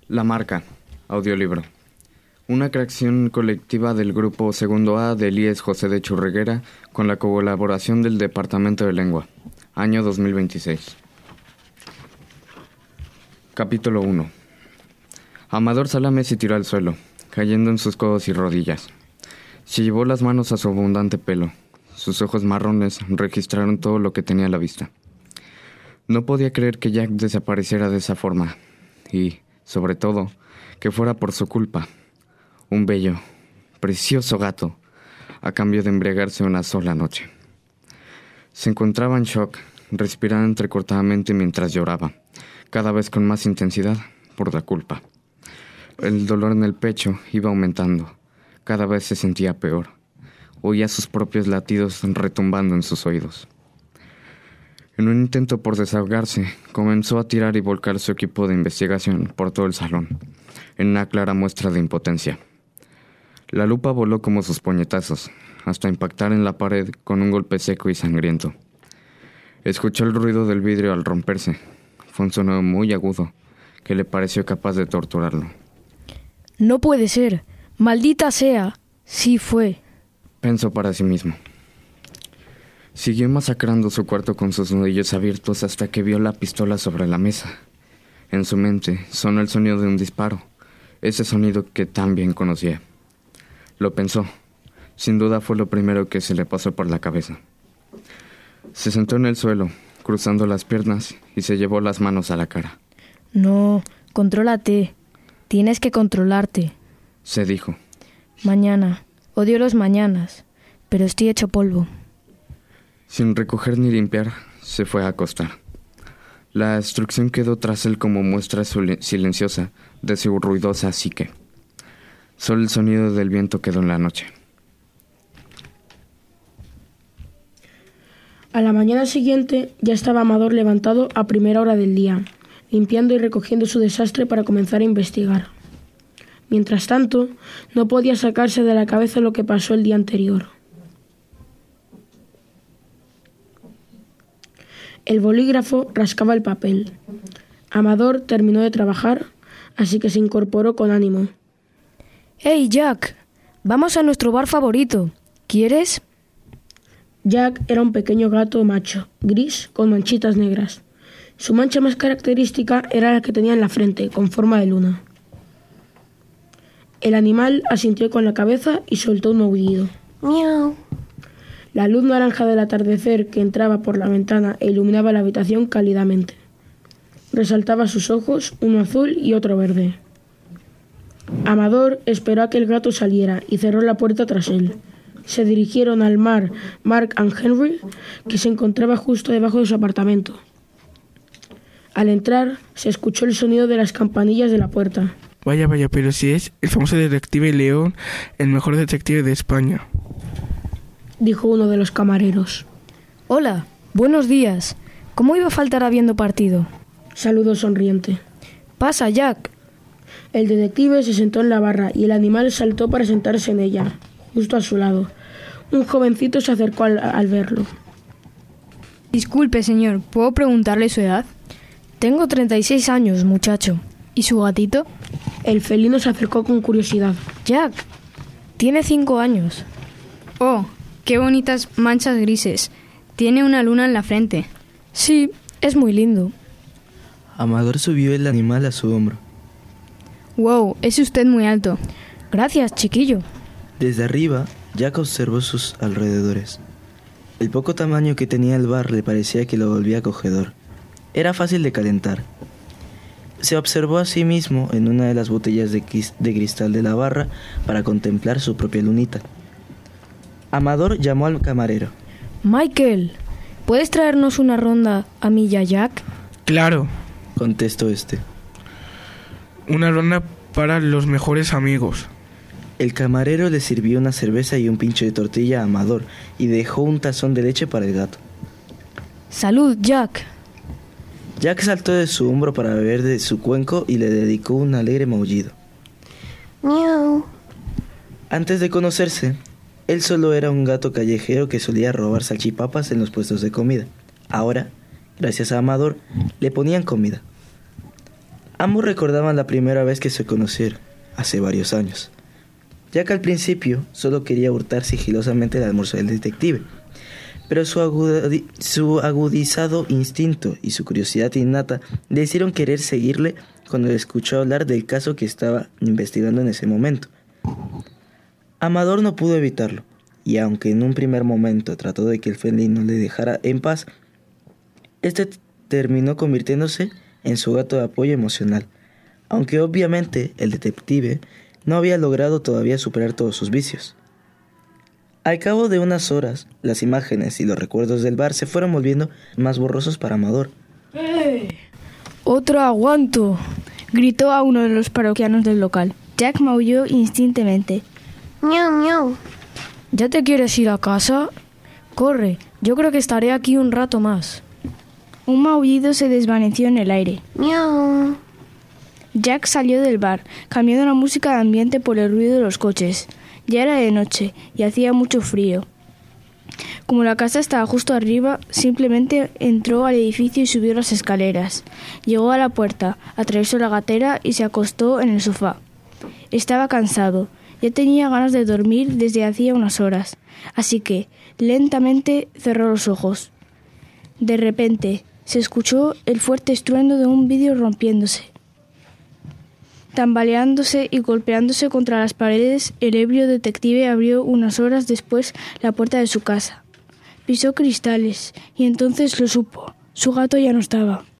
La Marca, audiolibro. Una creación colectiva del grupo Segundo A de Elías José de Churreguera con la colaboración del Departamento de Lengua. Año 2026. Capítulo 1. Amador Salame se tiró al suelo, cayendo en sus codos y rodillas. Se llevó las manos a su abundante pelo. Sus ojos marrones registraron todo lo que tenía a la vista. No podía creer que Jack desapareciera de esa forma. Y, sobre todo, que fuera por su culpa. Un bello, precioso gato, a cambio de embriagarse una sola noche. Se encontraba en shock, respirando entrecortadamente mientras lloraba, cada vez con más intensidad, por la culpa. El dolor en el pecho iba aumentando, cada vez se sentía peor. Oía sus propios latidos retumbando en sus oídos. En un intento por desahogarse, comenzó a tirar y volcar su equipo de investigación por todo el salón, en una clara muestra de impotencia. La lupa voló como sus puñetazos, hasta impactar en la pared con un golpe seco y sangriento. Escuchó el ruido del vidrio al romperse. Fue un sonido muy agudo, que le pareció capaz de torturarlo. No puede ser. ¡Maldita sea! Sí fue. Pensó para sí mismo. Siguió masacrando su cuarto con sus nudillos abiertos hasta que vio la pistola sobre la mesa. En su mente sonó el sonido de un disparo, ese sonido que tan bien conocía. Lo pensó. Sin duda fue lo primero que se le pasó por la cabeza. Se sentó en el suelo, cruzando las piernas, y se llevó las manos a la cara. No, contrólate. Tienes que controlarte, se dijo. Mañana. Odio los mañanas, pero estoy hecho polvo. Sin recoger ni limpiar, se fue a acostar. La destrucción quedó tras él como muestra silenciosa de su ruidosa psique. Solo el sonido del viento quedó en la noche. A la mañana siguiente ya estaba Amador levantado a primera hora del día, limpiando y recogiendo su desastre para comenzar a investigar. Mientras tanto, no podía sacarse de la cabeza lo que pasó el día anterior. El bolígrafo rascaba el papel. Amador terminó de trabajar, así que se incorporó con ánimo. ¡Hey, Jack! Vamos a nuestro bar favorito. ¿Quieres? Jack era un pequeño gato macho, gris, con manchitas negras. Su mancha más característica era la que tenía en la frente, con forma de luna. El animal asintió con la cabeza y soltó un aullido. ¡Miau! La luz naranja del atardecer que entraba por la ventana e iluminaba la habitación cálidamente. Resaltaba sus ojos, uno azul y otro verde. Amador esperó a que el gato saliera y cerró la puerta tras él. Se dirigieron al Mark and Henry, que se encontraba justo debajo de su apartamento. Al entrar, se escuchó el sonido de las campanillas de la puerta. Vaya, pero si es el famoso detective León, el mejor detective de España, dijo uno de los camareros. Hola, buenos días. ¿Cómo iba a faltar habiendo partido? Saludó sonriente. Pasa, Jack. El detective se sentó en la barra y el animal saltó para sentarse en ella, justo a su lado. Un jovencito se acercó al verlo. Disculpe, señor, ¿puedo preguntarle su edad? Tengo 36 años, muchacho. ¿Y su gatito? El felino se acercó con curiosidad. Jack, tiene 5 años. Oh, qué bonitas manchas grises. Tiene una luna en la frente. Sí, es muy lindo. Amador subió el animal a su hombro. Wow, es usted muy alto. Gracias, chiquillo. Desde arriba, Jack observó sus alrededores. El poco tamaño que tenía el bar le parecía que lo volvía acogedor. Era fácil de calentar. Se observó a sí mismo en una de las botellas de cristal de la barra para contemplar su propia lunita. Amador llamó al camarero. Michael, ¿puedes traernos una ronda a mí y a Jack? Claro, contestó este. Una ronda para los mejores amigos. El camarero le sirvió una cerveza y un pincho de tortilla a Amador y dejó un tazón de leche para el gato. Salud, Jack. Jack saltó de su hombro para beber de su cuenco y le dedicó un alegre maullido. ¡Miau! Antes de conocerse, él solo era un gato callejero que solía robar salchipapas en los puestos de comida. Ahora, gracias a Amador, le ponían comida. Ambos recordaban la primera vez que se conocieron, hace varios años. Jack al principio solo quería hurtar sigilosamente el almuerzo del detective, pero su agudizado instinto y su curiosidad innata le hicieron querer seguirle cuando le escuchó hablar del caso que estaba investigando en ese momento. Amador no pudo evitarlo, y aunque en un primer momento trató de que el felino le dejara en paz, este terminó convirtiéndose en su gato de apoyo emocional, aunque obviamente el detective no había logrado todavía superar todos sus vicios. Al cabo de unas horas, las imágenes y los recuerdos del bar se fueron volviendo más borrosos para Amador. ¡Otro aguanto! Gritó a uno de los parroquianos del local. Jack maulló instintivamente. Miau, miau. ¿Ya te quieres ir a casa? Corre, yo creo que estaré aquí un rato más. Un maullido se desvaneció en el aire. Miau. Jack salió del bar, cambiando la música de ambiente por el ruido de los coches. Ya era de noche y hacía mucho frío. Como la casa estaba justo arriba, simplemente entró al edificio y subió las escaleras. Llegó a la puerta, atravesó la gatera y se acostó en el sofá. Estaba cansado, ya tenía ganas de dormir desde hacía unas horas, así que lentamente cerró los ojos. De repente se escuchó el fuerte estruendo de un vidrio rompiéndose. Tambaleándose y golpeándose contra las paredes, el ebrio detective abrió unas horas después la puerta de su casa. Pisó cristales y entonces lo supo. Su gato ya no estaba.